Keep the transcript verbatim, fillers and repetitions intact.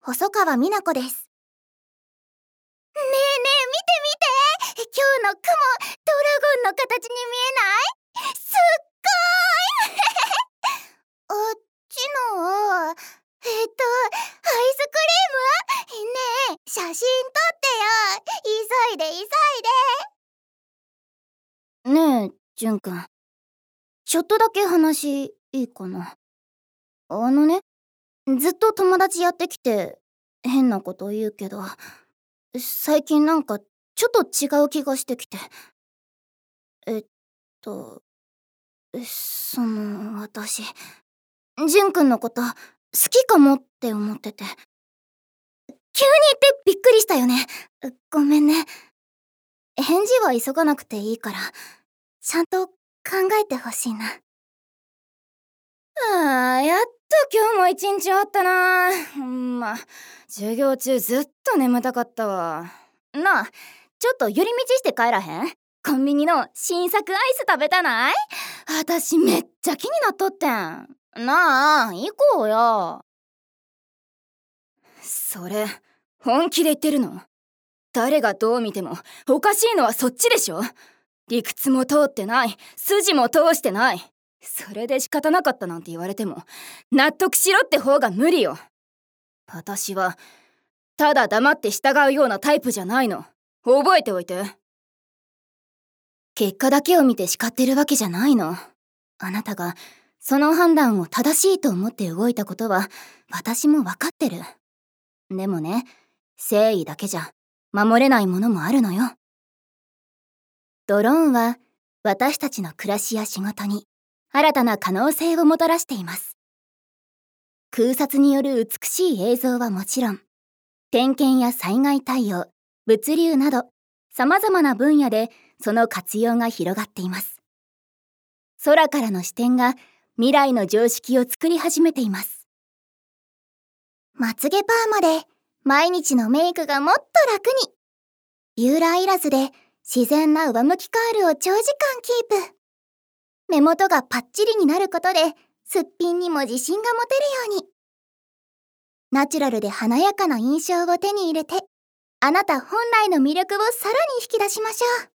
細川美奈子です。ねえねえ、見て見て、今日の雲、ドラゴンの形に見えない？すっごーいあっちのは、えっと、アイスクリーム？ねえ、写真撮ってよ。急いで急いで。ねえ、じゅんくん。ちょっとだけ話いいかな。あのね、ずっと友達やってきて変なこと言うけど、最近なんかちょっと違う気がしてきて。えっと、その、私、じゅんくんのこと好きかもって思ってて。急に言ってびっくりしたよね。ごめんね。返事は急がなくていいから、ちゃんと考えてほしいな。あー、やっと今日も一日終わったな。ほんま、授業中ずっと眠たかったわ。なあ、ちょっと寄り道して帰らへん？コンビニの新作アイス食べたない？私めっちゃ気になっとってん。なあ、行こうよ。それ、本気で言ってるの？誰がどう見てもおかしいのはそっちでしょ？理屈も通ってない、筋も通してない。それで仕方なかったなんて言われても納得しろって方が無理よ。私はただ黙って従うようなタイプじゃないの。覚えておいて。結果だけを見て叱ってるわけじゃないの。あなたがその判断を正しいと思って動いたことは私も分かってる。でもね、誠意だけじゃ守れないものもあるのよ。ドローンは私たちの暮らしや仕事に新たな可能性をもたらしています。空撮による美しい映像はもちろん、点検や災害対応、物流など様々な分野でその活用が広がっています。空からの視点が未来の常識を作り始めています。まつげパーマで毎日のメイクがもっと楽に。ビューラーいらずで自然な上向きカールを長時間キープ。目元がパッチリになることですっぴんにも自信が持てるように。ナチュラルで華やかな印象を手に入れて、あなた本来の魅力をさらに引き出しましょう。